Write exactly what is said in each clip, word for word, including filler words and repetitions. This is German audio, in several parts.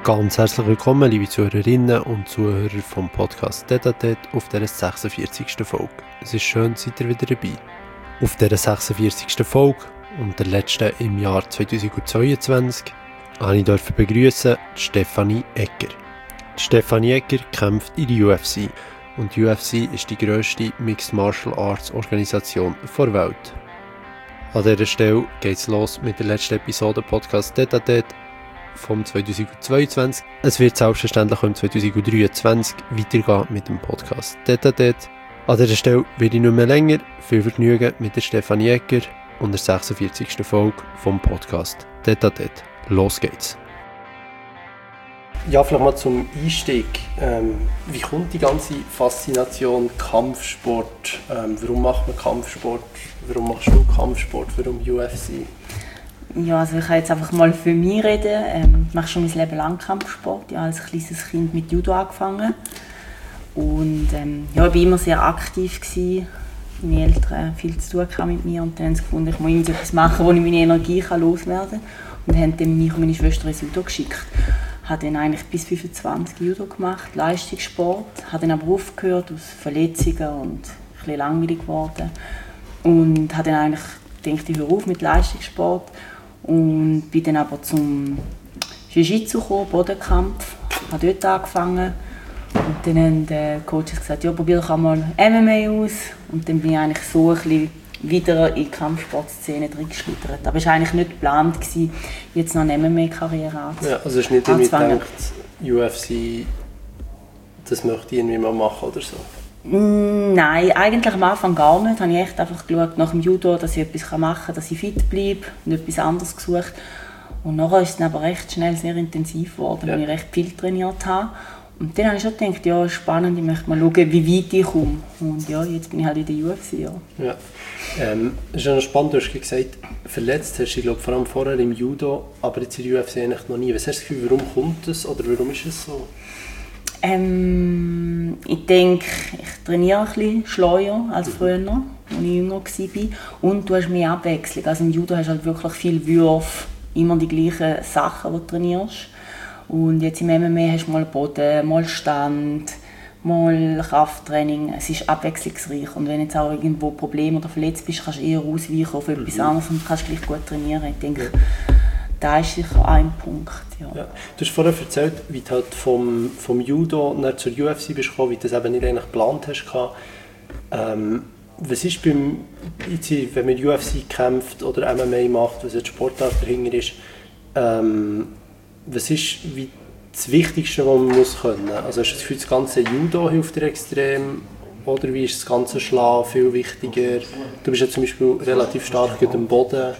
Ganz herzlich willkommen, liebe Zuhörerinnen und Zuhörer vom Podcast Tete à Tete auf dieser sechsundvierzigsten Folge. Es ist schön, seid ihr wieder dabei. Auf dieser sechsundvierzigsten Folge und der letzten im Jahr zweitausendzweiundzwanzig durfte ich begrüßen Stefanie Egger. Stefanie Egger kämpft in der U F C und die U F C ist die grösste Mixed Martial Arts Organisation der Welt. An dieser Stelle geht es los mit der letzten Episode Podcast Tete à Tete vom zweitausendzweiundzwanzig. Es wird selbstverständlich im zweitausenddreiundzwanzig weitergehen mit dem Podcast Tete à Tete. An dieser Stelle werde ich nicht mehr länger. Viel Vergnügen mit der Stefanie Egger und der sechsundvierzigsten Folge vom Podcast Tete à Tete. Los geht's! Ja, vielleicht mal zum Einstieg. Ähm, wie kommt die ganze Faszination Kampfsport? Ähm, warum macht man Kampfsport? Warum machst du Kampfsport? Warum U F C? Ja, also ich kann jetzt einfach mal für mich reden. Ähm, ich mache schon mein Leben lang Kampfsport. Ich habe als kleines Kind mit Judo angefangen. Und ähm, ja, ich war immer sehr aktiv gewesen. Meine Eltern hatten viel zu tun mit mir und dann haben sie gefunden, ich muss irgendetwas machen, wo ich meine Energie loswerden kann. Und haben dann mich und meine Schwester ins Judo geschickt. Ich habe dann eigentlich bis fünfundzwanzig Judo gemacht, Leistungssport. Ich habe dann aber aufgehört aus Verletzungen und ein bisschen langweilig geworden. Und habe dann eigentlich gedacht, ich höre auf mit Leistungssport. Und bin dann aber zum Jiu-Jitsu gekommen, Bodenkampf. Ich habe dort angefangen. Und dann haben die Coaches gesagt, ja, probier doch einmal M M A aus. Und dann bin ich eigentlich so ein bisschen wieder in die Kampfsportszene reingeschlittert. Aber es war eigentlich nicht geplant, jetzt noch eine M M A-Karriere anzufangen. Ja, also hast du nicht irgendwie gedacht, U F C, das möchte ich irgendwie mal machen oder so? Nein, eigentlich am Anfang gar nicht. Ich habe echt einfach geschaut nach dem Judo, dass ich etwas machen kann, dass ich fit bleibe und etwas anderes gesucht. Und nachher ist es aber recht schnell sehr intensiv geworden, ja. Weil ich recht viel trainiert habe. Und dann habe ich schon gedacht, ja, spannend, ich möchte mal schauen, wie weit ich komme. Und ja, jetzt bin ich halt in der U F C. Ja. Ja. Ähm, es ist ja noch spannend, du hast gesagt, verletzt hast du, glaube vor allem vorher im Judo, aber jetzt in der U F C eigentlich noch nie. Was hast du das Gefühl, warum kommt das oder warum ist es so? Ähm, ich denke, ich trainiere ein bisschen schleuer als früher, als ich jünger war. Und du hast mehr Abwechslung. Also im Judo hast du halt wirklich viele Würfe, immer die gleichen Sachen, die du trainierst. Und jetzt im M M A hast du mal Boden, mal Stand, mal Krafttraining. Es ist abwechslungsreich. Und wenn du jetzt auch irgendwo Probleme oder verletzt bist, kannst du eher ausweichen auf etwas mhm. anderes und kannst gleich gut trainieren. Ich denke, ja. Das ist sicher ein Punkt. Ja. Ja. Du hast vorher erzählt, wie du halt vom, vom Judo zur U F C bist gekommen, wie du das eben nicht eigentlich geplant hast. Ähm, was ist beim, wenn man U F C kämpft oder M M A macht, was jetzt Sportart dahinter ist, ähm, was ist wie das Wichtigste, was man muss können? Also hast du das Gefühl, das ganze Judo hilft dir extrem? Oder wie ist das ganze Schlagen viel wichtiger? Du bist ja zum Beispiel relativ stark auf dem Boden.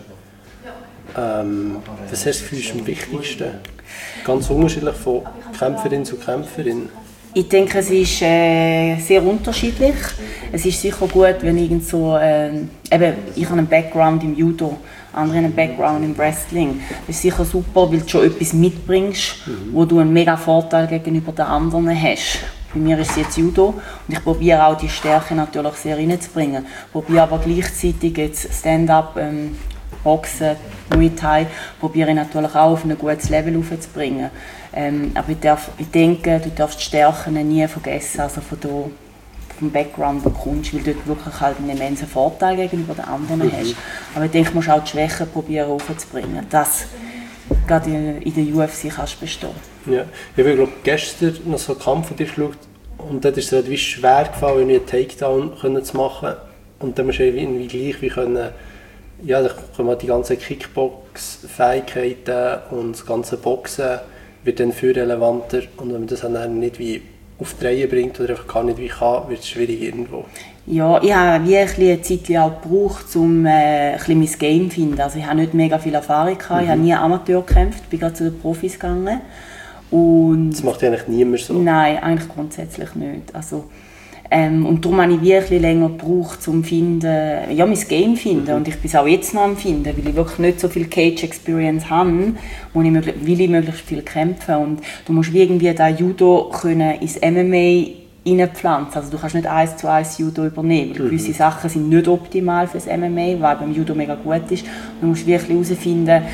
Ähm, was hast du das Gefühl, ist am wichtigsten? Ganz unterschiedlich von Kämpferin zu Kämpferin. Ich denke, es ist äh, sehr unterschiedlich. Es ist sicher gut, wenn irgend so, äh, eben, ich habe einen Background im Judo, andere haben einen Background im Wrestling. Das ist sicher super, weil du schon etwas mitbringst, mhm. wo du einen mega Vorteil gegenüber den anderen hast. Bei mir ist es jetzt Judo und ich probiere auch die Stärke natürlich sehr reinzubringen. Ich probiere aber gleichzeitig jetzt Stand-up, ähm, Boxen, Muay Thai, probiere ich natürlich auch auf ein gutes Level aufzubringen. Ähm, aber ich, darf, ich denke, du darfst die Stärken nie vergessen, also von der, vom Background, wo du kommst, weil du dort wirklich halt einen immensen Vorteil gegenüber den anderen mhm. hast. Aber ich denke, du musst auch die Schwächen probieren aufzubringen, dass gerade in, in der U F C kannst bestehen. Ja, ich habe glaube gestern noch so einen Kampf von dir geschaut und dort ist es relativ schwer gefallen, einen Takedown zu machen und dann musst du irgendwie gleich wie können. Ja, da kommen die ganzen Kickbox-Fähigkeiten und das ganze Boxen wird dann viel relevanter. Und wenn man das dann nicht wie auf die Reihe bringt oder einfach gar nicht wie kann, wird es schwierig irgendwo. Ja, ich habe wie ein eine Zeit auch gebraucht, um äh, ein mein Game zu finden. Also ich habe nicht mega viel Erfahrung gehabt, mhm. ich habe nie Amateur gekämpft, bin gerade zu den Profis gegangen. Und das macht eigentlich niemand so? Nein, eigentlich grundsätzlich nicht. Also, Ähm, und darum habe ich wirklich länger gebraucht, um finden, ja, mein Game zu finden. Und ich bin es auch jetzt noch am finden, weil ich wirklich nicht so viel Cage-Experience habe, wo ich möglich, will ich möglichst viel kämpfen. Und du musst wie irgendwie das Judo können ins M M A reinpflanzen. Also du kannst nicht eins zu eins Judo übernehmen, weil mhm. gewisse Sachen sind nicht optimal für das M M A, was beim Judo mega gut ist. Du musst wirklich herausfinden,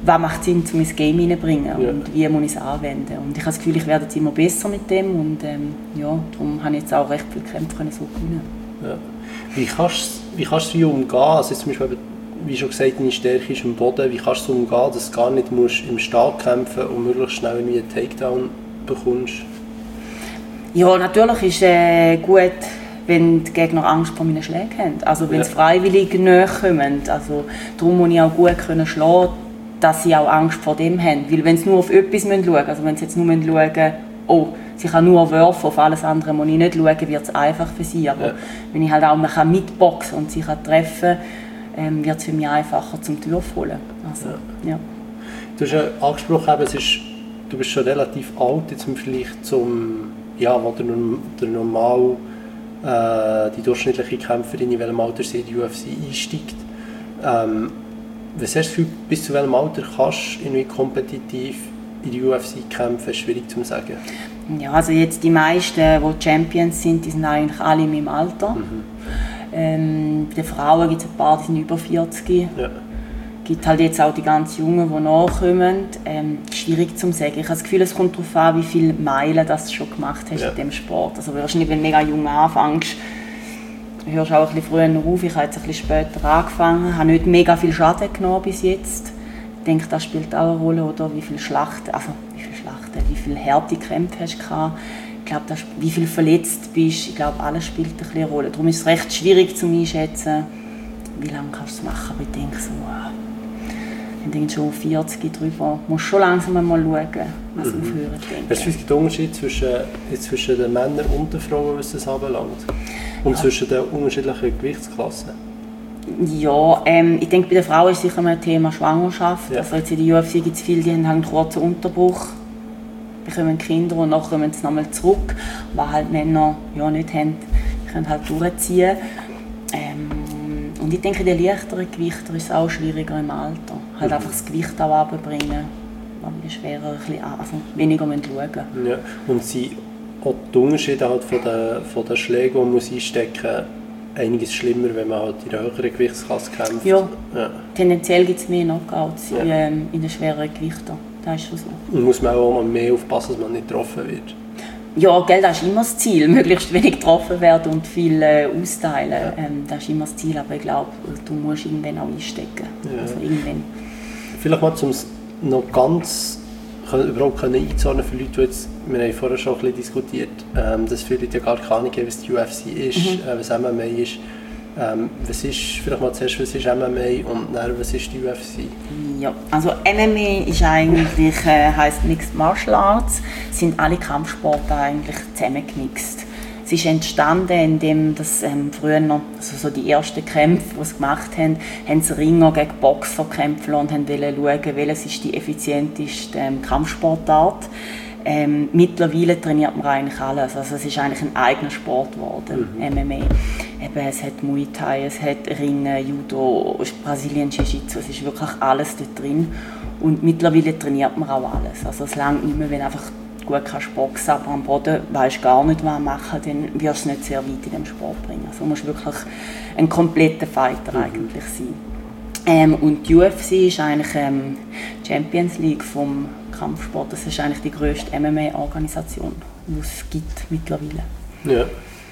was macht Sinn, um ins Game reinzubringen ja. und wie muss ich es anwenden. Und ich habe das Gefühl, ich werde jetzt immer besser mit dem und ähm, ja, darum habe ich jetzt auch recht viele Kämpfe so gewinnen. Ja. Wie kannst wie kannst du umgehen? Also jetzt zum Beispiel, wie schon gesagt, deine Stärke ist am Boden. Wie kannst du umgehen, dass du gar nicht musst im Start kämpfen musst und möglichst schnell einen Takedown bekommst? Ja, natürlich ist es äh, gut, wenn die Gegner Angst vor meinen Schlägen haben. Also wenn ja. sie freiwillig näher kommen. Also, darum muss ich auch gut können schlagen, dass sie auch Angst vor dem haben. Weil wenn sie nur auf etwas schauen müssen, also wenn sie jetzt nur schauen, oh, sie kann nur werfen, auf alles andere muss ich nicht schauen, wird es einfach für sie. Aber ja. wenn ich halt auch man kann mitboxen und sie kann treffen, ähm, wird es für mich einfacher zum Würfe holen. Also, ja. Ja. Du hast ja angesprochen, es ist, du bist schon relativ alt jetzt im Vergleich zum, ja, wo der, der normal äh, die durchschnittliche Kämpferin in welchem Alter sie in die U F C einsteigt. Ähm, was hast du das Gefühl, bis zu welchem Alter kannst du irgendwie kompetitiv in die U F C kämpfen? Schwierig zu sagen. Ja, also jetzt die meisten, die Champions sind, die sind eigentlich alle in meinem Alter. Mhm. Ähm, bei den Frauen gibt es ein paar, die sind über vierzig. Ja. Es gibt halt jetzt auch die ganz Jungen, die nachkommen. Ähm, schwierig zu sagen. Ich habe das Gefühl, es kommt darauf an, wie viele Meilen das du schon gemacht hast ja. in diesem Sport. Also wahrscheinlich, wenn du mega jung anfängst, hörst du auch ein bisschen früher auf. Ich habe jetzt ein bisschen später angefangen, habe nicht mega viel Schaden genommen bis jetzt. Ich denke, das spielt auch eine Rolle, oder wie viele Schlachten, also wie viele Schlachten, wie viele Härtekämpfe hast du gehabt. Ich glaube, das, wie viel verletzt bist, ich glaube, alles spielt ein bisschen eine Rolle. Darum ist es recht schwierig zu einschätzen, wie lange kannst du es machen. Aber ich denke so, wow, wenn du schon vierzig drüber musst du schon langsam mal schauen, was mhm. aufhören denke. Was ist der Unterschied zwischen, zwischen den Männern und den Frauen, was das anbelangt? Und ja. zwischen den unterschiedlichen Gewichtsklassen? Ja, ähm, ich denke, bei den Frauen ist sicher ein Thema Schwangerschaft. Ja. Also jetzt in der U F C gibt es viele, die haben einen kurzen Unterbruch, bekommen Kinder und dann kommen sie nochmal zurück. Was halt Männer ja nicht haben, die können halt durchziehen. Ähm, und ich denke, die leichteren Gewichter ist es auch schwieriger im Alter. Halt mhm. einfach das Gewicht auch runterbringen, weil die schwerer, ein bisschen, also weniger schauen müssen. Ja. Und sie auch die Unterschiede halt von den, von den Schlägen, die man einstecken muss, einiges schlimmer, wenn man halt in der höheren Gewichtsklasse kämpft. Ja, ja. Tendenziell gibt es mehr Knockouts ja. in, in den schwereren Gewichten. Das ist schon so. Und muss man auch mehr aufpassen, dass man nicht getroffen wird? Ja, gell, das ist immer das Ziel, möglichst wenig getroffen werden und viel äh, austeilen. Ja. Ähm, das ist immer das Ziel, aber ich glaube, du musst irgendwann auch einstecken. Ja. Also irgendwann. Vielleicht mal, um es noch ganz können, überhaupt können einzuordnen für Leute, die jetzt, wir haben vorher schon ein bisschen diskutiert, ähm, dass viele Leute ja gar keine Ahnung haben, was die U F C ist, mhm. äh, was M M A ist. Ähm, was ist, vielleicht mal zuerst, was ist M M A und dann, was ist die U F C? Ja, also M M A ist eigentlich, äh, heisst Mixed Martial Arts, sind alle Kampfsportarten eigentlich zusammengemixt. Es ist entstanden, indem das ähm, früher noch, also so die ersten Kämpfe, die sie gemacht haben, haben sie Ringer gegen Boxer kämpfen und wollten schauen, welches ist die effizienteste ähm, Kampfsportart. Ähm, mittlerweile trainiert man eigentlich alles. Also es ist eigentlich ein eigener Sport geworden, mhm. M M A. Eben, es hat Muay Thai, es hat Ringen, Judo, Brasilien Jiu-Jitsu, es ist wirklich alles dort drin. Und mittlerweile trainiert man auch alles. Also es langt nicht mehr, wenn einfach gut kannst boxen, aber am Boden weisst gar nicht, was machen, dann wirst du es nicht sehr weit in den Sport bringen. Also du musst wirklich ein kompletter Fighter mhm. eigentlich sein. Ähm, und die U F C ist eigentlich ähm, die Champions League vom Kampfsport. Das ist eigentlich die grösste M M A-Organisation, die es gibt mittlerweile. Ja.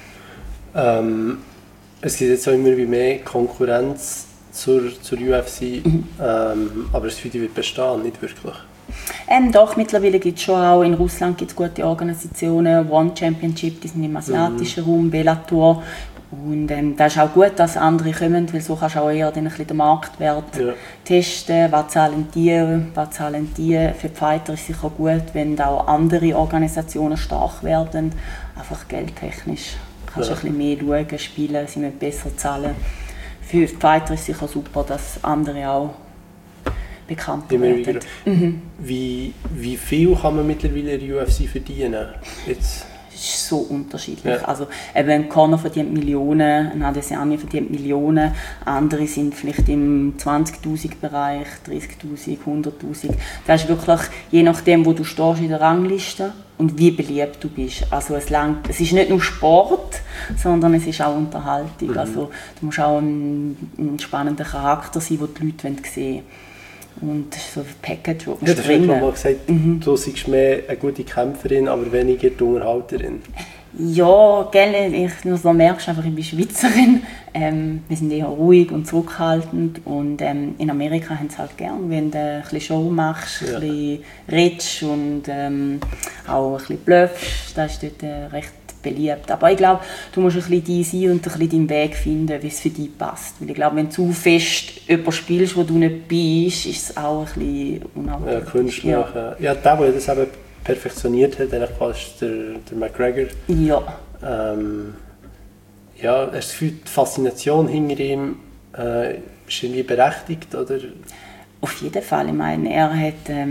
Ähm, es gibt jetzt auch immer mehr Konkurrenz zur, zur U F C, mhm. ähm, aber es wird bestehen, nicht wirklich. Ähm, doch, mittlerweile gibt es schon auch, in Russland gibt es gute Organisationen, One Championship, die sind im asiatischen mhm. Raum, Bellator. Und ähm, das ist auch gut, dass andere kommen, weil so kannst du auch eher den, ein bisschen den Marktwert ja. testen, was zahlen die, was zahlen die. Für die Fighter ist es sicher gut, wenn auch andere Organisationen stark werden, einfach geldtechnisch. Du kannst ja. ein bisschen mehr schauen, spielen, sie müssen besser zahlen. Für die Fighter ist es sicher super, dass andere auch bekannt werden. Mhm. Wie, wie viel kann man mittlerweile in der U F C verdienen? Jetzt Das ist so unterschiedlich. Ja. Also, eben, ein Conor verdient Millionen, ein Adesanya verdient Millionen, andere sind vielleicht im zwanzigtausend Bereich, dreißigtausend, hunderttausend. Das ist wirklich je nachdem, wo du stehst in der Rangliste und wie beliebt du bist. Also es, langt, es ist nicht nur Sport, sondern es ist auch Unterhaltung. Mhm. Also, du musst auch ein, ein spannender Charakter sein, den die Leute sehen wollen. Und das ist so ein Package, wo man ja, springen. Ja, du hast gesagt, mhm. du seist mehr eine gute Kämpferin, aber weniger die Unterhalterin. Ja, gell, ich, nur so merkst du einfach, ich bin Schweizerin. Ähm, wir sind eher ruhig und zurückhaltend. Und ähm, in Amerika haben sie halt gern, wenn du ein bisschen Show machst, ja. ein bisschen redest und ähm, auch ein bisschen bluffst. Das ist dort äh, recht beliebt. Aber ich glaube, du musst ein bisschen dein sein und ein bisschen deinen Weg finden, wie es für dich passt. Weil ich glaube, wenn du zu fest jemanden spielst, wo du nicht bist, ist es auch ein bisschen unangenehm. Ja, künstlich. Ja, ja der, der das eben perfektioniert hat, eigentlich fast der, der McGregor. Ja. Ähm, ja, hast du das Gefühl, die Faszination hinter ihm äh, ist irgendwie berechtigt, oder? Auf jeden Fall. Ich meine, er hat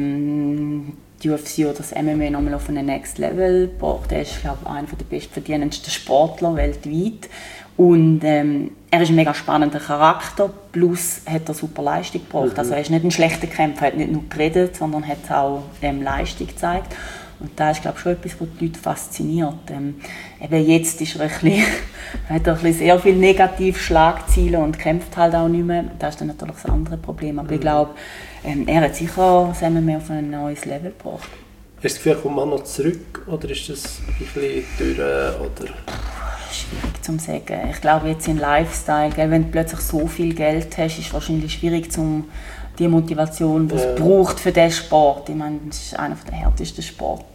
ähm, die U F C oder das M M A nochmal auf ein Next Level gebracht. Er ist, glaube ich, einer der bestverdienendsten Sportler weltweit. Und ähm, er ist ein mega spannender Charakter, plus hat er super Leistung gebracht. Mhm. Also er ist nicht ein schlechter Kämpfer, er hat nicht nur geredet, sondern hat auch ähm, Leistung gezeigt. Und das ist, glaube ich, schon etwas, was die Leute fasziniert. Ähm, eben jetzt ist er ein bisschen, hat er ein bisschen sehr viele Negativschlagziele und kämpft halt auch nicht mehr. Das ist dann natürlich das andere Problem. Aber mhm. ich glaube, ähm, er hat sicher das M M A auf ein neues Level gebracht. Hast du das Gefühl, kommt man noch zurück oder ist das ein bisschen durch? Oder? Schwierig zu sagen. Ich glaube, jetzt im Lifestyle, gell, wenn du plötzlich so viel Geld hast, ist es wahrscheinlich schwierig, zum die Motivation, die es ja. braucht für diesen Sport. Ich meine, das ist einer der härtesten Sportarten,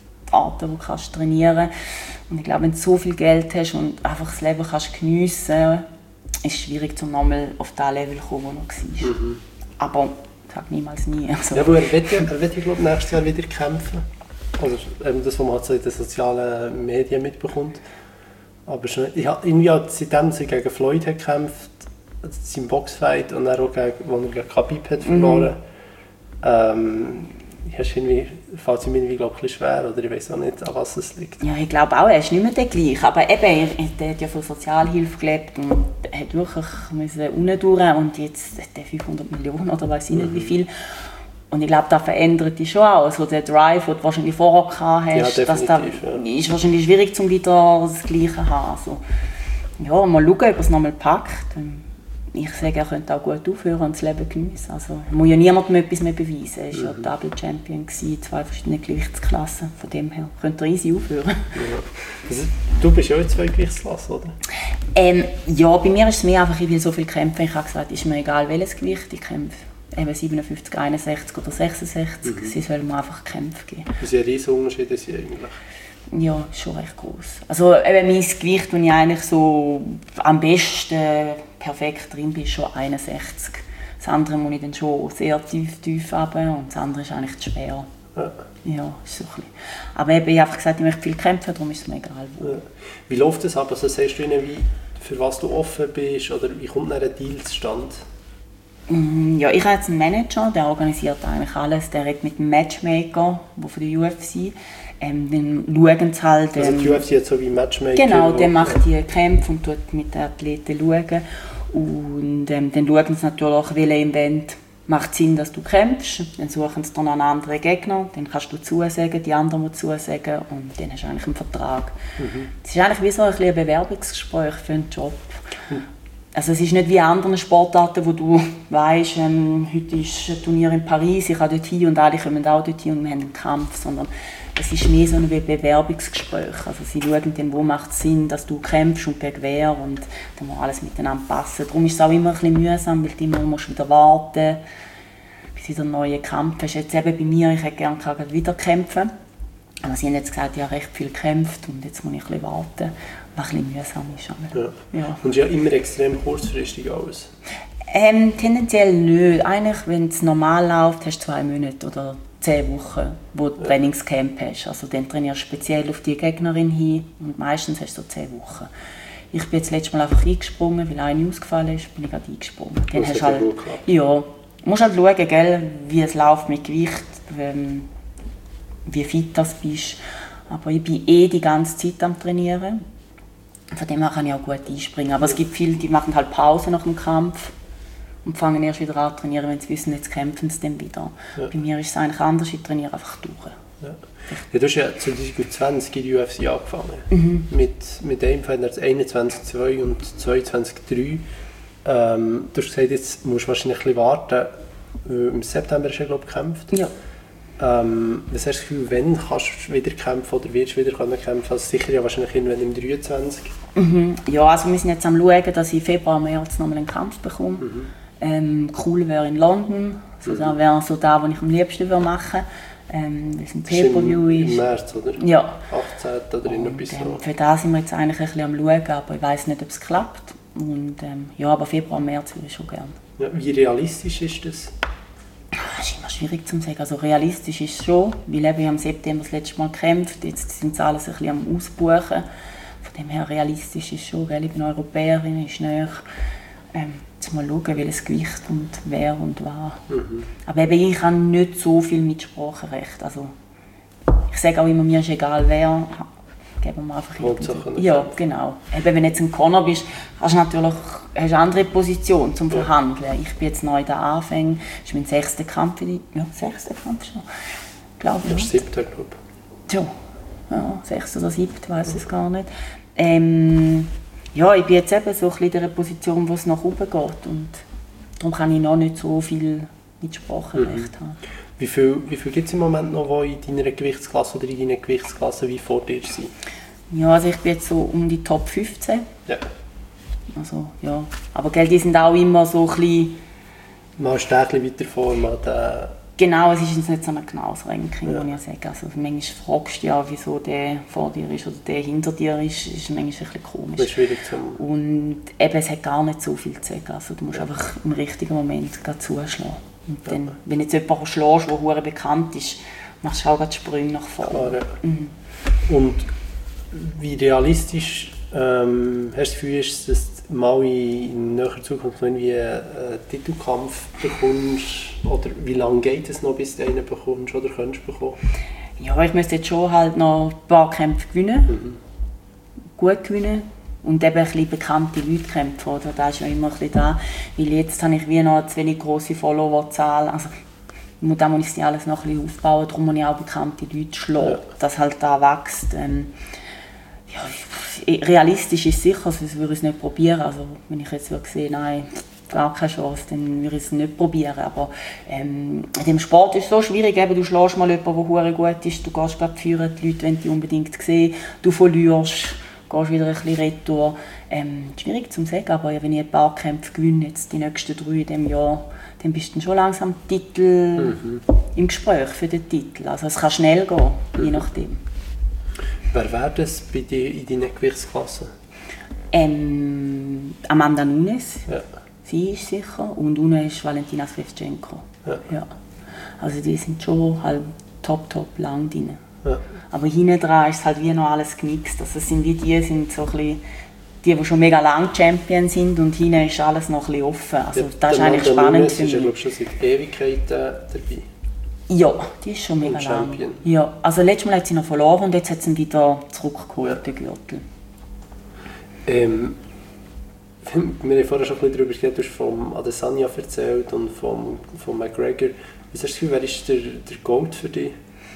die du kannst trainieren kannst. Und ich glaube, wenn du so viel Geld hast und einfach das Leben kannst geniessen kannst, ist es schwierig, um nochmal auf das Level zu kommen, wo du warst. Mhm. Aber ich sage niemals nie. Also. Ja, aber er wird ja, er wird ja glaube ich, nächstes Jahr wieder kämpfen. Also eben das, was man halt so in den sozialen Medien mitbekommt. Aber schon, ich habe irgendwie seitdem er gegen Floyd hat gekämpft, sein Boxfight und dann auch gegen, wo er gegen Khabib hat verloren, mhm. ähm, irgendwie, fällt es ihm irgendwie glaub, ein bisschen schwer oder ich weiß auch nicht, an was es liegt. Ja, ich glaube auch, er ist nicht mehr der gleiche, aber eben, er, er hat ja von Sozialhilfe gelebt und hat wirklich unten durch und jetzt hat er fünfhundert Millionen oder weiß ich nicht mhm. wie viel. Und ich glaube, das verändert dich schon auch. Also der Drive, den du wahrscheinlich vorher gehabt hast, ja, das da ja. ist wahrscheinlich schwierig, um wieder das Gleiche zu haben. Also, ja, mal schauen, ob er es nochmal packt. Ich sage, er könnte auch gut aufhören und das Leben geniessen. Also, er muss ja niemandem etwas mehr beweisen. Er war mhm. ja Double Champion, gewesen, zwei verschiedene Gewichtsklassen. Von dem her könnte er easy aufhören. Ja. Also, du bist ja in zwei Gewichtsklassen, oder? Ähm, ja, bei mir ist es mehr einfach, ich will so viel kämpfen. Ich habe gesagt, es ist mir egal, welches Gewicht ich kämpfe. Eben siebenundfünfzig, einundsechzig oder sechsundsechzig, mhm. sie sollen mir einfach Kämpfe geben. Das sind ja riesige Unterschiede eigentlich. Ja, schon recht groß. Also eben mein Gewicht, wo ich eigentlich so am besten perfekt drin bin, ist schon einundsechzig. Das andere muss ich dann schon sehr tief, tief runter und das andere ist eigentlich zu schwer. Ja, ja ist so ein bisschen. Aber eben, ich habe einfach gesagt, ich möchte viel kämpfen, darum ist es mir egal wo. Ja. Wie läuft das ab? Also sagst du ihnen, wie, für was du offen bist oder wie kommt ein Deal zustande? Ja, ich habe jetzt einen Manager, der organisiert eigentlich alles. Der redet mit dem Matchmaker, der von der U F C. Ähm, dann schauen sie halt... Ähm, also die U F C hat so wie Matchmaker? Genau, der macht die Kämpfe und tut mit den Athleten schauen. Und ähm, dann schauen sie natürlich, welches Event macht Sinn, dass du kämpfst. Dann suchen sie dann einen anderen Gegner, dann kannst du zusagen, die anderen muss zusagen und dann hast du eigentlich einen Vertrag. Mhm. Es ist eigentlich wie so ein, ein Bewerbungsgespräch für einen Job. Mhm. Also es ist nicht wie andere Sportarten, wo du weißt, ähm, heute ist ein Turnier in Paris, ich gehe dort hin und alle kommen auch dort hin und wir haben einen Kampf, sondern es ist mehr so ein Bewerbungsgespräch. Also sie schauen dann, wo macht es Sinn, dass du kämpfst und gegen wer und dann muss alles miteinander passen. Darum ist es auch immer ein bisschen mühsam, weil du immer musst wieder warten, bis wieder einen neuen Kampf hast. Jetzt eben bei mir, ich hätte gerne wieder kämpfen. Aber sie haben jetzt gesagt, ich habe recht viel gekämpft und jetzt muss ich ein bisschen warten. Was ein bisschen mühsam ist. Ja. Ja. Und ja immer extrem kurzfristig alles? Ähm, tendenziell nicht. Eigentlich, wenn es normal läuft, hast du zwei Monate oder zehn Wochen, wo du ja. Trainingscamp hast. Also dann trainierst du speziell auf die Gegnerin hin und meistens hast du so zehn Wochen. Ich bin jetzt letztes Mal einfach eingesprungen, weil eine ausgefallen ist, bin ich gerade eingesprungen. Dann das hast halt, ja, musst halt schauen, gell, wie es läuft mit Gewicht, ähm, wie fit du bist. Aber ich bin eh die ganze Zeit am Trainieren. Von dem her kann ich auch gut einspringen. Aber ja. es gibt viele, die machen halt Pause nach dem Kampf und fangen erst wieder an zu trainieren, wenn sie wissen, jetzt kämpfen sie dann wieder. Ja. Bei mir ist es eigentlich anders, ich trainiere einfach durch. Ja. Ja, du hast ja zwanzig zwanzig in die U F C angefangen. Mhm. Mit, mit einem Fight einundzwanzig zwei und zweiundzwanzig drei. Ähm, du hast gesagt, jetzt musst du wahrscheinlich ein bisschen warten. Im September hast du, glaube ich, gekämpft. Ja. Ähm, was hast du das Gefühl, wann kannst du wieder kämpfen oder wirst du wieder können kämpfen? Also sicher ja wahrscheinlich irgendwann im dreiundzwanzig. Mhm. Ja, also wir sind jetzt am schauen, dass ich im Februar, März nochmal einen Kampf bekomme. Mhm. Ähm, cool wäre in London. Also mhm. Das wäre so da, was ich am liebsten machen würde. Ähm, weil es ein Pay-Per-View ist. Im März, oder? Ja. achtzehnten oder irgendetwas so. Ähm, für das sind wir jetzt eigentlich ein bisschen am schauen, aber ich weiss nicht, ob es klappt. Und, ähm, ja, aber Februar, März würde ich schon gerne. Ja, wie realistisch ist das? Das ist immer schwierig zu sagen. Also realistisch ist es schon, weil ich habe im September das letzte Mal gekämpft, jetzt sind sie alles ein bisschen am Ausbuchen. Von dem her realistisch ist es schon, gell? Ich bin Europäerin, ist näher. Ähm, jetzt mal schauen, welches Gewicht und wer und was. Mhm. Aber eben, ich habe nicht so viel Mitspracherecht. Also, ich sage auch immer, mir ist egal wer, geben wir einfach irgendwie. Ja, genau. Eben, wenn du jetzt ein Corner bist, hast du natürlich hast eine andere Position zum Verhandeln. Ja. Ich bin jetzt neu da Anfänger, das ist mein sechster Kampf. Ja, sechster Kampf schon, glaube ich. Das ist siebter, glaube ich. Ja, ja, sechster oder siebter, ich weiß es gar nicht. Ähm, ja, ich bin jetzt eben so ein bisschen in einer Position, wo es nach oben geht. Und darum kann ich noch nicht so viel Mitspracherecht mhm. haben. Wie viel, wie viel gibt es im Moment noch, die in deiner Gewichtsklasse oder in deiner Gewichtsklasse wie vor dir sind? Ja, also ich bin jetzt so um die Top fünfzehn. Ja. Also, ja. Aber gell, die sind auch immer so ein bisschen... Mal ein Stärkchen weiter vor, mal den... Genau, es ist nicht so ein genaues Ranking, ja. muss ich sagen. Also manchmal fragst du ja, wieso der vor dir ist oder der hinter dir ist, ist manchmal ein bisschen komisch. Das ist schwierig zu... Und eben, es hat gar nicht so viel zu sagen. Also du musst ja. einfach im richtigen Moment zuschlagen. Und dann, ja. wenn jetzt jemand schlägst, der sehr bekannt ist, machst du auch die Sprünge nach vorne. Klar, ja. mhm. Und wie realistisch ähm, hast du das Gefühl, dass du mal in näherer Zukunft noch irgendwie einen Titelkampf bekommst? Oder wie lange geht es noch, bis du einen bekommst oder könntest bekommen? Ja, ich müsste jetzt schon halt noch ein paar Kämpfe gewinnen. Mhm. Gut gewinnen. Und eben ein bisschen bekannte Leute kämpfen, oder? Das ist ja immer ein bisschen da. Weil jetzt habe ich wie noch eine zu wenig grosse Followerzahl. Also, da muss ich sie alles noch ein bisschen aufbauen, darum muss ich auch bekannte Leute schlagen, ja. dass halt da wächst. Ähm, ja, realistisch ist sicher, sonst würde ich es nicht probieren. Also, wenn ich jetzt würde sehen, nein, gar keine Chance, dann würde ich es nicht probieren. Aber ähm, in dem Sport ist es so schwierig, eben, du schlägst mal jemanden, der verdammt gut ist, du gehst gerade führen, die Leute wollen dich unbedingt sehen, du verlierst. Gehst wieder ein bisschen retour. Ähm, schwierig zu sagen, aber wenn ich ein paar Kämpfe gewinne, jetzt die nächsten drei in diesem Jahr, dann bist du schon langsam Titel mhm. im Gespräch für den Titel. Also es kann schnell gehen, mhm. je nachdem. Wer wäre das bei dir in deiner Gewichtsklasse? Ähm, Amanda Nunes, ja. sie ist sicher, und unten ist Valentina Shevchenko. Ja. Ja. Also die sind schon halt top, top lang drin. Ja. Aber hinten dran ist halt wie noch alles gemixt. Also es sind wie die, sind so ein bisschen die, die schon mega lang Champion sind, und hinten ist alles noch ein bisschen offen. Also ja, das ist eigentlich spannend für mich. Die ist ja, glaube ich, schon seit Ewigkeiten dabei. Ja, die ist schon mega lang. Ja, also letztes Mal hat sie noch verloren und jetzt hat sie ihn wieder zurückgeholt, ja. den Gürtel. Ähm, wir haben vorher schon ein bisschen darüber geredet, du hast von Adesanya erzählt und von, von McGregor. Was hast du das Gefühl, wer ist der, der Goat für dich?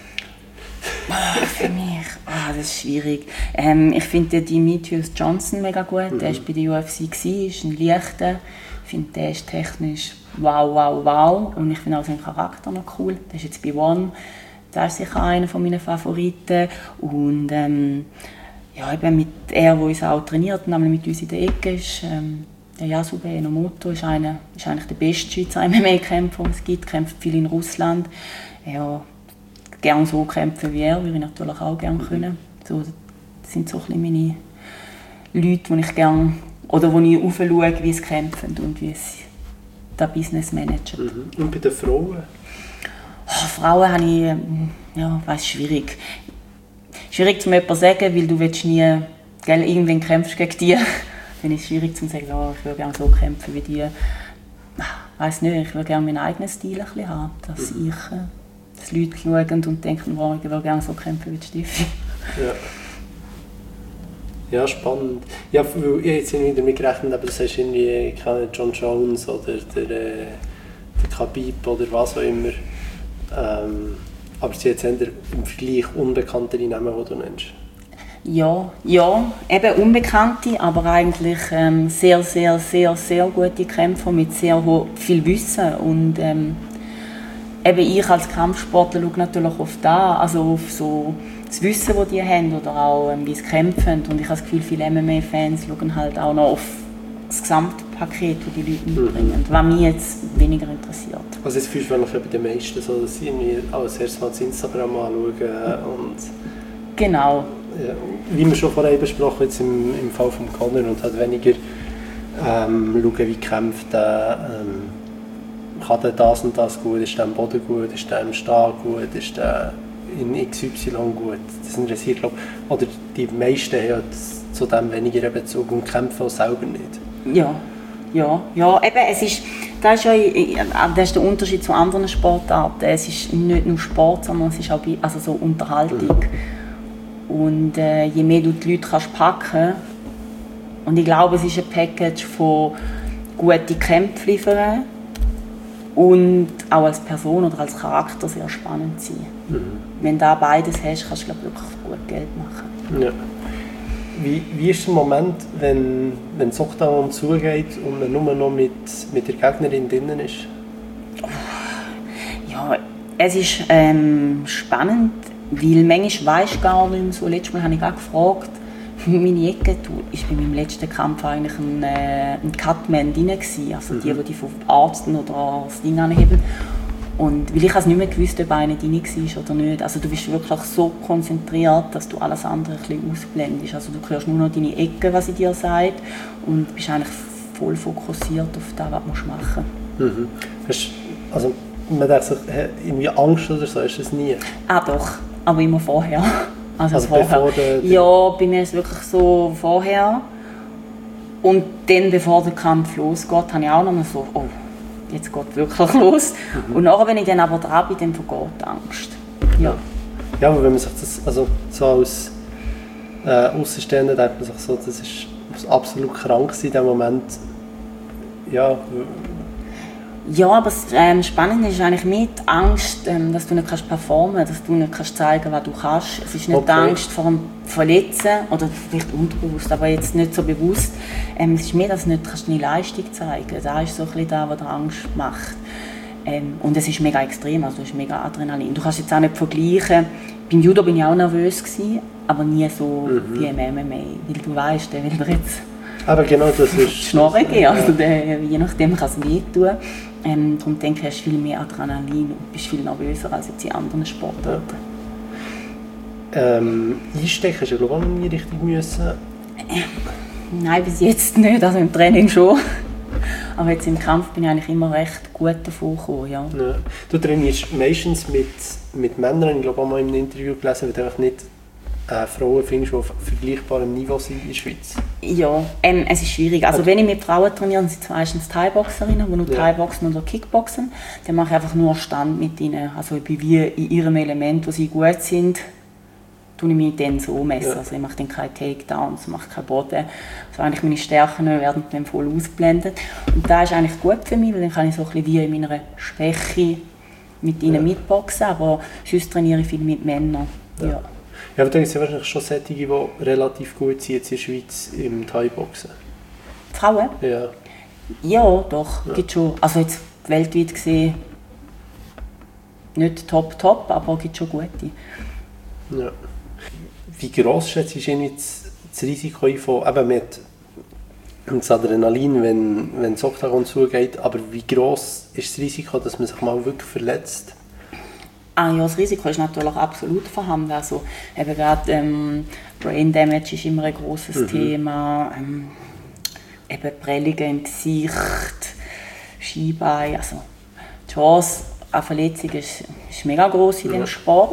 Für mich, oh, das ist schwierig. Ähm, ich finde Demetrius Johnson mega gut. Mhm. Der war bei der U F C, ist ein Leichter. Ich finde, der ist technisch wow, wow, wow. Und ich finde auch seinen Charakter noch cool. Der ist jetzt bei One. Der ist sicher einer meiner Favoriten. Und ähm, ja, eben mit er, der uns auch trainiert, nämlich mit uns in der Ecke ist, ähm, der Yasube Enomoto ist, einer, ist eigentlich der beste Schweizer M M A-Kämpfer, den es gibt. Kämpft viel in Russland. Ja, gerne so kämpfen wie er, würde ich natürlich auch gerne können. So, das sind so ein bisschen meine Leute, die ich gerne, oder wo ich aufschaue, wie sie kämpfen und wie sie das Business managen. Mhm. Und bei den Frauen? Oh, Frauen habe ich, ja, weiss, schwierig. Schwierig zu jemandem sagen, weil du willst nie, gell, irgendwann kämpfst gegen die. Dann ist es schwierig zu sagen, oh, ich würde gerne so kämpfen wie die. Ich weiss nicht, ich würde gerne meinen eigenen Stil ein bisschen haben, dass mhm. ich dass Leute schauen und denken, wow, ich würde gerne so kämpfen wie die Steffi. Ja. Ja, spannend. Ja, ich habe jetzt nicht damit gerechnet, aber das heißt irgendwie John Jones oder der, der Khabib oder was auch immer. Ähm, aber sie jetzt haben im Vergleich unbekanntere Namen, die du nennst. Ja, ja, eben unbekannte, aber eigentlich ähm, sehr, sehr, sehr, sehr gute Kämpfer mit sehr viel Wissen und ähm, eben ich als Kampfsportler schaue natürlich auf das, also auf so das Wissen, das die haben oder auch ähm, wie sie kämpfen. Und ich habe das Gefühl, viele M M A-Fans schauen halt auch noch auf das Gesamtpaket, das die Leute mitbringen, mhm. was mich jetzt weniger interessiert. Also jetzt fühlst du wahrscheinlich bei den meisten so, dass sie irgendwie als erstes mal das Instagram anschauen und... Genau. Ja, wie wir schon vorher besprochen, jetzt im, im Fall von Conor und halt weniger ähm, schauen, wie kämpft er, ähm, kann der das und das gut, ist der im Boden gut, ist der im Stehen gut, ist der in X Y gut. Das interessiert, glaube ich, oder die meisten haben zu dem weniger Bezug und kämpfen auch selber nicht. Ja, ja, ja, eben, es ist, das ist ja das ist der Unterschied zu anderen Sportarten. Es ist nicht nur Sport, sondern es ist auch also so Unterhaltung. Mhm. Und äh, je mehr du die Leute kannst packen, und ich glaube, es ist ein Package von guten Kämpfen liefern und auch als Person oder als Charakter sehr spannend sein. Mhm. Wenn du beides hast, kannst du glaube ich, wirklich gut Geld machen. Ja. Wie, wie ist der Moment, wenn, wenn das Octagon zugeht und man nur noch mit, mit der Gegnerin drinnen ist? Ja, es ist ähm, spannend, weil manchmal weisst du gar nicht mehr so. Letztes Mal habe ich auch gefragt, meine Ecke, du, ich war bei meinem letzten Kampf eigentlich ein, äh, ein Cutman drin gewesen, also mhm. die, die vom Arzt oder das Ding anheben. Und weil ich es nicht mehr gewusst, ob einer drin war oder nicht. Also du bist wirklich so konzentriert, dass du alles andere ein bisschen ausblendest. Also du hörst nur noch deine Ecke, was sie dir sagt, und bist eigentlich voll fokussiert auf das, was du machen musst. Mhm. Hast, also man denkt sich, irgendwie Angst oder so, ist es nie? Ah doch, aber immer vorher. Also, also vorher. Der, der ja, bei mir ist es wirklich so vorher. Und dann, bevor der Kampf losgeht, habe ich auch noch mal so, oh, jetzt geht es wirklich los. Mhm. Und nachher, wenn ich dann aber dran bin, dann vergeht die Angst. Ja. Ja, aber wenn man sich das, also so als äh, Außenstehender denkt man sich so, das ist absolut krank in dem Moment. Ja. Ja, aber das ähm, Spannende ist eigentlich nicht die Angst, ähm, dass du nicht kannst performen kannst, dass du nicht kannst zeigen, was du kannst. Es ist nicht okay. Die Angst vor dem Verletzen, oder vielleicht unterbewusst, aber jetzt nicht so bewusst. Ähm, es ist mehr, dass du nicht kannst deine Leistung zeigen kannst. Das ist so ein bisschen das, was dir Angst macht. Ähm, und es ist mega extrem, also es ist mega Adrenalin. Du kannst jetzt auch nicht vergleichen. Beim Judo war ich auch nervös gewesen, aber nie so mhm. wie im M M A, weil du weißt, der will dir jetzt aber genau das ist Schnorren gehen, also der, je nachdem kann es wehtun. Ähm, darum denke ich, hast du viel mehr Adrenalin und bist viel nervöser als jetzt in anderen Sportarten. Ja. Ähm, einstecken hast du glaube ich auch noch nie richtig müssen? Äh, nein, bis jetzt nicht, also im Training schon. Aber jetzt im Kampf bin ich eigentlich immer recht gut davon gekommen, ja. Ja. Du trainierst meistens mit, mit Männern, ich glaube auch mal in einem Interview gelesen, weil du einfach nicht äh, Frauen findest, die auf vergleichbarem Niveau sind in der Schweiz. Ja, ähm, es ist schwierig. Also wenn ich mit Frauen trainiere, sind es meistens Thai-Boxerinnen, die nur ja. Thai-Boxen oder Kickboxen. Dann mache ich einfach nur Stand mit ihnen. Also ich bin wie in ihrem Element, wo sie gut sind, tue ich mich dann so messen. Ja. Also ich mache dann keine Takedowns, mache keinen Boden. Also eigentlich meine Stärken werden dann voll ausgeblendet. Und das ist eigentlich gut für mich, weil dann kann ich so ein bisschen wie in meiner Schwäche mit ihnen ja. mitboxen. Aber sonst trainiere ich viel mit Männern. Ja. Ja. Ja, aber da gibt es ja wahrscheinlich schon solche, die relativ gut sind jetzt in der Schweiz im Thai-Boxen. Frauen? Ja. Ja, doch, ja. Gibt schon. Also jetzt weltweit gesehen nicht top, top, aber es gibt schon gute. Ja. Wie gross schätzt du das, das Risiko von, eben mit das Adrenalin, wenn, wenn das Octagon zugeht, aber wie gross ist das Risiko, dass man sich mal wirklich verletzt? Ah, ja, das Risiko ist natürlich absolut vorhanden. Also, eben gerade ähm, Brain Damage ist immer ein grosses mhm. Thema. Ähm, eben Prellungen im Gesicht, Skibein. Also, die Chance auf Verletzung ist, ist mega gross in diesem ja. Sport.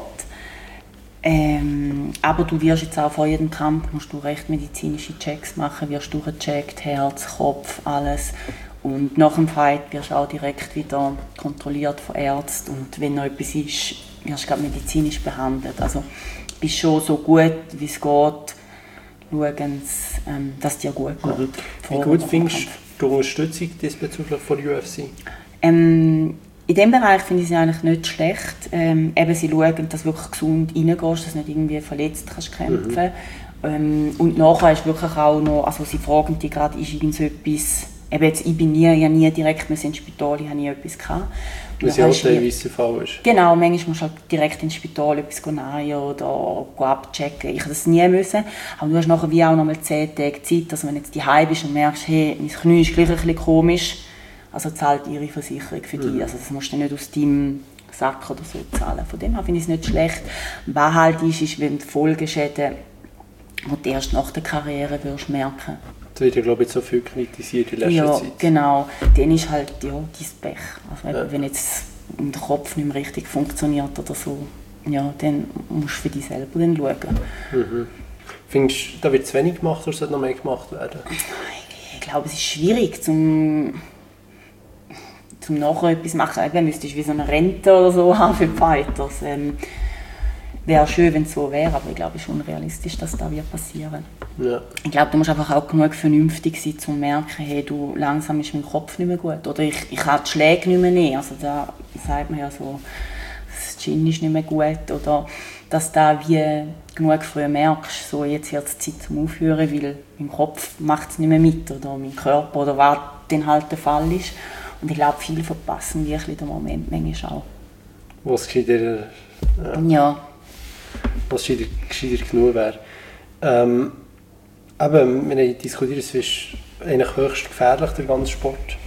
Ähm, aber du wirst jetzt auch vor jedem Kampf musst du recht medizinische Checks machen, wirst durchgecheckt, Herz, Kopf, alles. Und nach dem Fight wirst du auch direkt wieder kontrolliert von Ärzten. Und wenn noch etwas ist, wirst du medizinisch behandelt. Also bist schon so gut, wie es geht, schauen, ähm, dass es dir gut geht. Mhm. Wie gut findest du die Unterstützung diesbezüglich von der U F C? Ähm, in diesem Bereich finde ich sie eigentlich nicht schlecht. Ähm, eben, sie schauen, dass du wirklich gesund reingehst, dass du nicht irgendwie verletzt kannst kämpfen. Mhm. Ähm, und nachher ist wirklich auch noch, also sie fragen dich gerade, ist irgendetwas eben jetzt, ich bin nie, ich nie direkt ins Spital, ich habe nie etwas gehabt. Weil es ja auch teilweise der Fall ist. Genau, manchmal musst du halt direkt ins Spital etwas nehmen oder abchecken. Ich habe das nie müssen. Aber du hast nachher wie auch noch mal zehn Tage Zeit, also wenn du jetzt daheim bist und merkst, hey, mein Knie ist gleich ein bisschen komisch, also zahlt ihre Versicherung für dich. Mhm. Also das musst du nicht aus deinem Sack oder so zahlen. Von dem her finde ich es nicht schlecht. Was halt ist, ist, wenn die Folgeschäden, die du erst nach der Karriere wirst merken. Das wird ja, glaube ich, so viel kritisiert in letzter ja, Zeit. Ja, genau. Dann ist halt ja, dein Pech. Also, ja. Wenn jetzt der Kopf nicht mehr richtig funktioniert oder so, ja, dann musst du für dich selber dann schauen. Mhm. Findest du, da wird zu wenig gemacht oder sollte noch mehr gemacht werden? Ich glaube, es ist schwierig, zum, zum nachher etwas zu machen. Eben müsstest du wie so eine Rente oder so haben für die Fighters. Ähm, Wäre schön, wenn es so wäre, aber ich glaube, es ist unrealistisch, dass das passieren wird. Ja. Ich glaube, du musst einfach auch genug vernünftig sein, um zu merken, hey, du, langsam ist mein Kopf nicht mehr gut. Oder ich, ich habe die Schläge nicht mehr nehmen. Also da sagt man ja so, das Gin ist nicht mehr gut. Oder dass du da wie genug früh merkst, so jetzt wird es Zeit zum Aufhören, weil mein Kopf macht es nicht mehr mit. Oder mein Körper, oder was dann halt der Fall ist. Und ich glaube, viele verpassen wirklich den Moment manchmal auch. Was gescheiter... Ja. ja. Was gescheiter, gescheiter genug wäre. Ähm, eben, wir haben diskutiert, es ist eigentlich höchst gefährlich, der ganze Sport.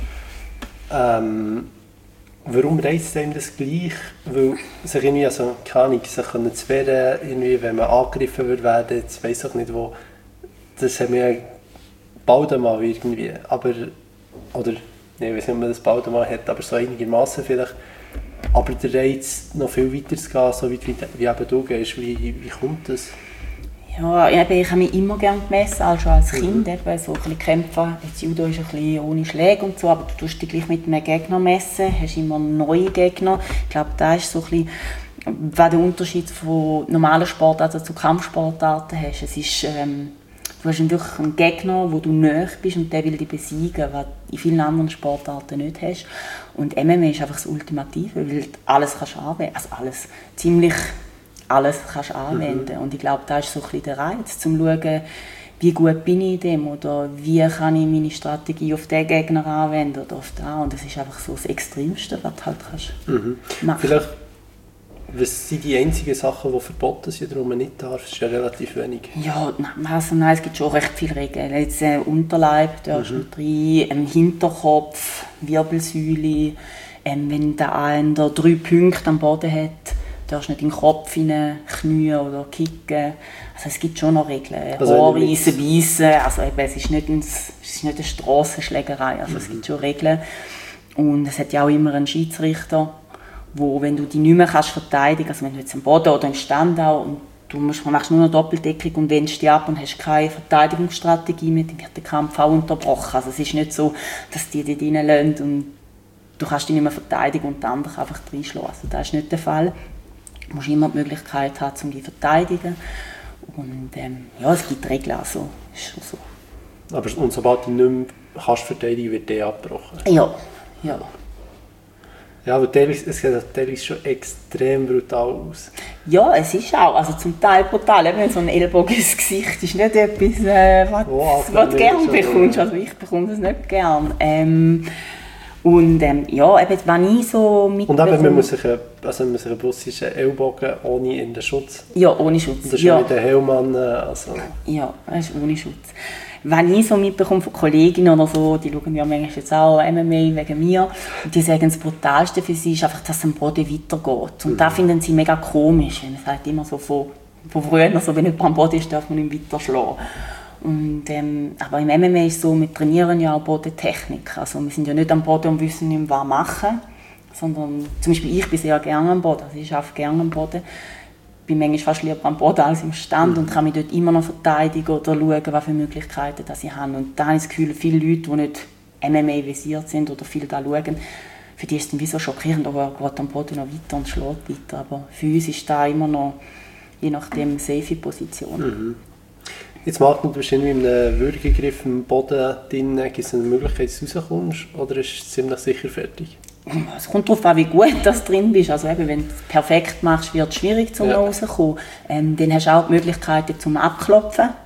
Ähm, warum reizt einem das gleich? Weil sich irgendwie, also, keine Ahnung, sich können zu wehren, irgendwie, wenn man angegriffen wird werden, jetzt weiss ich nicht wo, das haben wir bald einmal irgendwie, aber, oder, ich weiß nicht, ob man das bald einmal hat, aber so einigermaßen vielleicht. Aber der Reiz, noch viel weiter zu gehen, so weit wie, wie eben du gehst, wie, wie kommt das? Ja, ich habe mich immer gerne gemessen, also als Kind. Mhm. Eben, so ein bisschen kämpfen. Jetzt Judo ist ein bisschen ohne Schläge und so, aber du tust dich gleich mit einem Gegner messen, hast immer neue Gegner. Ich glaube, das ist so ein bisschen, was der Unterschied von normalen Sportarten zu Kampfsportarten hast. Es ist, ähm, du hast wirklich einen Gegner, wo du nahe bist und der will dich besiegen, was du in vielen anderen Sportarten nicht hast. Und M M A ist einfach das Ultimative, weil du alles kannst anwenden, also alles, ziemlich alles kannst anwenden. Mhm. Und ich glaube, das ist so ein bisschen der Reiz, um zu schauen, wie gut bin ich in dem oder wie kann ich meine Strategie auf den Gegner anwenden oder auf den. Und das ist einfach so das Extremste, was du halt kannst mhm. machen. Vielleicht, was sind die einzigen Sachen, die verboten sind, darum man nicht darf? Das ist ja relativ wenig. Ja, also nein, es gibt schon recht viele Regeln. Jetzt äh, Unterleib, da ist mhm. noch drin, ähm, Hinterkopf, Wirbelsäule. Ähm, wenn der eine drei Punkte am Boden hat, darfst du nicht in den Kopf hinein, Knie oder kicken. Also es gibt schon noch Regeln. Also Haare reissen, beißen. Also eben, es ist nicht, ein, es ist nicht eine Strassenschlägerei. Also mhm. es gibt schon Regeln. Und es hat ja auch immer einen Schiedsrichter, wo, wenn du dich nicht mehr kannst verteidigen kannst, also wenn du jetzt am Boden oder im Stand auch, und du musst, machst nur noch Doppeldeckung und wendest dich ab und hast keine Verteidigungsstrategie mehr, dann wird der Kampf auch unterbrochen. Also es ist nicht so, dass die dich reinlassen und du kannst dich nicht mehr verteidigen und der andere einfach reinschlagen. Also das ist nicht der Fall. Du musst immer die Möglichkeit haben, um dich zu verteidigen. Und ähm, ja, es gibt Regeln, also ist schon so. Aber und sobald du nicht mehr kannst verteidigen, wird der abgebrochen? Ja, ja. Ja, aber teilweise, es sieht teilweise schon extrem brutal aus. Ja, es ist auch, also zum Teil brutal. Eben so ein Ellbogen ins Gesicht ist nicht etwas, äh, was, wow, was du gerne bekommst. Also ich bekomme das nicht gerne. Ähm, und ähm, ja, eben, wenn ich so mit... Und eben, man muss sich, also man muss sich bewusst sein, Ellbogen ohne in den Schutz. Ja, ohne Schutz. Und das ist ja mit den Helm an, also... Ja, das ist ohne Schutz. Wenn ich so mitbekomme von Kolleginnen oder so, die schauen ja manchmal jetzt auch M M A wegen mir, und die sagen, das Brutalste für sie ist einfach, dass es am Boden weitergeht. Und mhm. das finden sie mega komisch. Man sagt immer so von, von früher, also wenn jemand am Boden ist, darf man ihn weiter schlagen. Und, ähm, aber im M M A ist es so, wir trainieren ja auch Bodentechnik. Also wir sind ja nicht am Boden und wissen nicht mehr, was machen, sondern zum Beispiel ich bin sehr gerne am Boden, also ich arbeite gerne am Boden. Ich bin manchmal fast lieber am Boden als im Stand mhm. und kann mich dort immer noch verteidigen oder schauen, was für Möglichkeiten das ich habe. Und da habe ich das Gefühl, viele Leute, die nicht M M A visiert sind oder viel da schauen, für die ist es dann wie so schockierend, aber er geht am Boden noch weiter und schlägt weiter. Aber für uns ist da immer noch, je nachdem, eine safe Position. Mhm. Jetzt macht man wahrscheinlich mit einem Würgegriff im Boden drin, gibt es eine Möglichkeit, dass du rauskommst, oder ist es ziemlich sicher fertig? Es kommt darauf an, wie gut du drin bist. Also eben, wenn du es perfekt machst, wird es schwierig, zum ja. rauszukommen. Ähm, dann hast du auch die Möglichkeiten zum Abklopfen.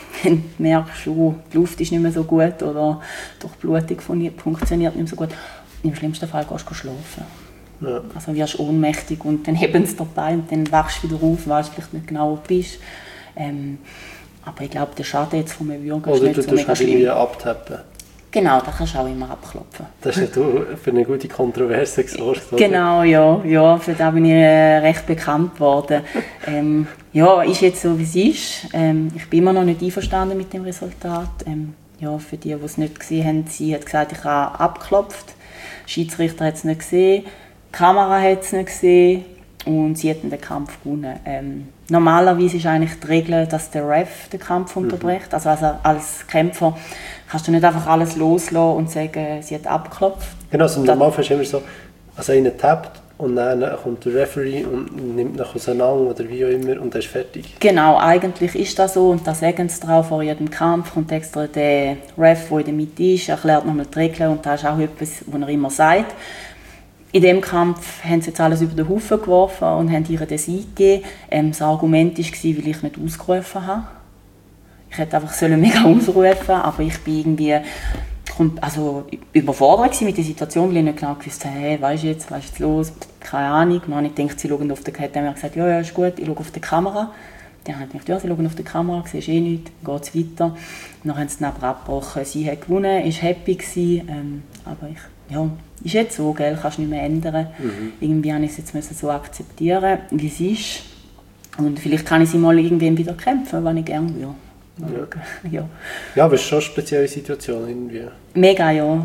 dann merkst du, die Luft ist nicht mehr so gut oder die Blutung funktioniert nicht mehr so gut. Im schlimmsten Fall gehst du schlafen. Ja. Also wirst du ohnmächtig und dann heben sie dabei und dann wachst du wieder auf, weißt vielleicht nicht genau, wo du bist. Ähm, aber ich glaube, der Schaden jetzt von einem Würger ist nicht so mega schlimm. Oder du abtappen. Genau, da kannst du auch immer abklopfen. Das ist ja du für eine gute Kontroverse gesorgt, oder? Genau, ja, ja, für das bin ich äh, recht bekannt geworden. ähm, ja, ist jetzt so, wie es ist. Ähm, ich bin immer noch nicht einverstanden mit dem Resultat. Ähm, ja, für die, die es nicht gesehen haben, sie hat gesagt, ich habe abgeklopft. Der Schiedsrichter hat es nicht gesehen, die Kamera hat es nicht gesehen und sie hat den Kampf gewonnen. Ähm, normalerweise ist eigentlich die Regel, dass der Ref den Kampf unterbricht. Also, also als Kämpfer kannst du nicht einfach alles loslassen und sagen, sie hat abgeklopft. Genau, also im Normalfall ist immer so, also einer tappt und dann kommt der Referee und nimmt nach auseinander oder wie auch immer und dann ist fertig. Genau, eigentlich ist das so und da sagen sie drauf, vor jedem Kampf kommt extra der Ref, der in der Mitte ist, erklärt nochmal die Regeln und das ist auch etwas, was er immer sagt. In diesem Kampf haben sie jetzt alles über den Haufen geworfen und haben ihr den Sieg gegeben. Ähm, das Argument war, weil ich nicht ausgerufen habe. Ich hätte einfach mega ausrufen, aber ich bin irgendwie also überfordert mit der Situation, weil ich nicht genau gewusst habe, hey, was ist jetzt, was ist jetzt los, keine Ahnung. Dann habe ich gedacht, sie schauen auf die Kamera, haben gesagt, ja, ja, ist gut, ich schaue auf die Kamera. Dann habe ich gedacht, ja, sie schauen auf die Kamera, siehst eh nichts, geht es weiter. Dann haben sie dann aber abgebrochen, sie hat gewonnen, war happy gewesen, ähm, aber ich, ja, ist jetzt so, gell, kannst du nicht mehr ändern. Mhm. Irgendwie habe ich es jetzt so akzeptieren, wie es ist. Und vielleicht kann ich sie mal irgendwann wieder kämpfen, wenn ich gerne will. Ja. Ja. Ja, aber es ist schon eine spezielle Situation irgendwie. Mega, ja.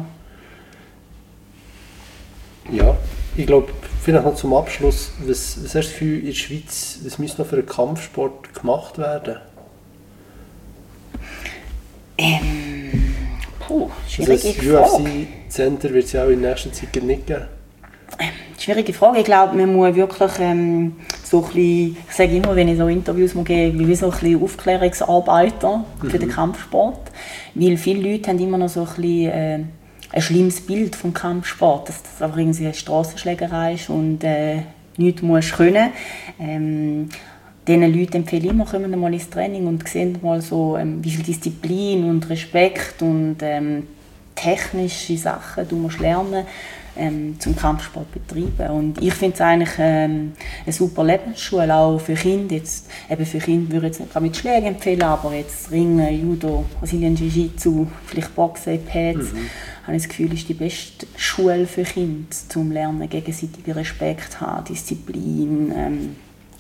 Ja, ich glaube, vielleicht noch zum Abschluss, was, was hast du das Gefühl, in der Schweiz, was müsste noch für einen Kampfsport gemacht werden? Ähm, puh, schwierige also Frage. Das U F C-Center wird es ja auch in nächster Zeit nicht geben. Schwierige Frage. Ich glaube, man muss wirklich ähm, so ein bisschen, ich sage immer, wenn ich so Interviews gebe, wie so ein bisschen Aufklärungsarbeiter mhm. für den Kampfsport. Weil viele Leute haben immer noch so ein bisschen äh, ein schlimmes Bild vom Kampfsport, dass das einfach irgendwie eine Strassenschlägerei ist und äh, nichts musst können. Ähm, Diesen Leuten empfehle ich immer, kommen mal ins Training und sehen mal so, ähm, wie viel Disziplin und Respekt und ähm, technische Sachen du musst lernen ähm, zum Kampfsport betreiben. Und ich finde es eigentlich ähm, eine super Lebensschule, auch für Kinder. Jetzt, eben für Kinder würde ich jetzt nicht mit Schlägen empfehlen, aber jetzt Ringen, Judo, Brasilien Jiu-Jitsu, vielleicht Boxen, Pads, mhm. habe ich das Gefühl, ist die beste Schule für Kinder, zum Lernen, gegenseitigen Respekt haben, Disziplin, ähm,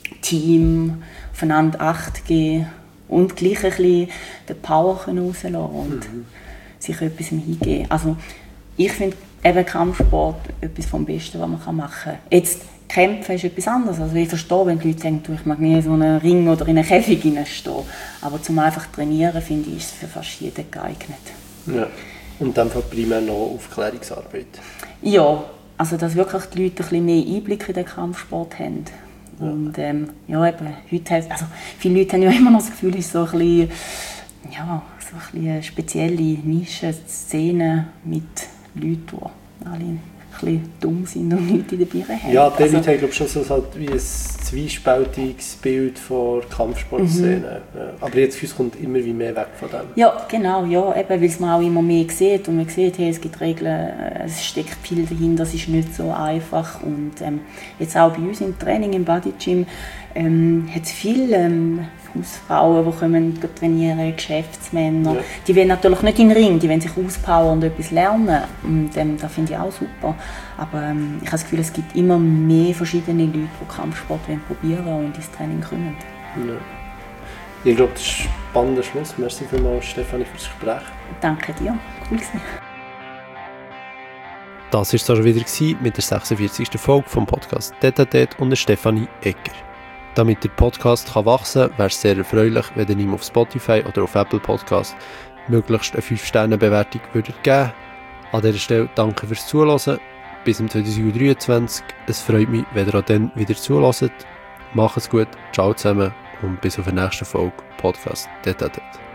Team, aufeinander Acht geben und gleich ein bisschen den Power rauslassen und mhm. sich etwas hingeben. Also ich finde eben Kampfsport etwas vom Besten, was man machen kann. Jetzt Kämpfen ist etwas anderes. Also ich verstehe, wenn die Leute sagen, ich mag nie in so einen Ring oder in einen Käfig stehen. Aber zum einfach trainieren, finde ich, ist es für fast jeden geeignet. Ja. Und dann primär noch Aufklärungsarbeit? Ja, also dass wirklich die Leute ein bisschen mehr Einblick in den Kampfsport haben. Ja. Und ähm, ja, eben, heute heißt, also viele Leute haben ja immer noch das Gefühl, es ist so ein bisschen, ja, so ein bisschen eine spezielle Nische, Szene mit Leuten, die alle ein bisschen dumm sind und nichts in der Birne haben. Ja, die also, Leute haben glaube schon so halt wie ein zwiespältiges Bild von der Kampfsportszene. Mhm. Ja. Aber jetzt für uns kommt immer wie mehr weg von dem. Ja, genau, ja, eben, weil es man auch immer mehr sieht und man sieht, hey, es gibt Regeln, es steckt viel dahinter, es ist nicht so einfach. Und ähm, jetzt auch bei uns im Training, im Body Gym, ähm, hat es viele ähm, Hausfrauen, die kommen trainieren, Geschäftsmänner. Ja. Die wollen natürlich nicht in den Ring, die wollen sich auspowern und etwas lernen. Und ähm, das finde ich auch super. Aber ähm, ich habe das Gefühl, es gibt immer mehr verschiedene Leute, die Kampfsport probieren und ins Training kommen. Ja. Ich glaube, das ist ein spannender Schluss. Merci vielmals, Stefanie, für das Gespräch. Danke dir. Cool gewesen. Das war es schon wieder mit der sechsundvierzigsten Folge vom Podcast «Tête-à-Tête» und der Stefanie Egger. Damit der Podcast kann wachsen kann, wäre es sehr erfreulich, wenn ihr ihm auf Spotify oder auf Apple Podcast möglichst eine fünf Sterne Bewertung würdet geben. An dieser Stelle danke fürs Zuhören. Bis zum zwanzig dreiundzwanzig. Es freut mich, wenn ihr auch dann wieder zuhört. Macht es gut, ciao zusammen und bis auf die nächste Folge Podcast «Tête-à-Tête».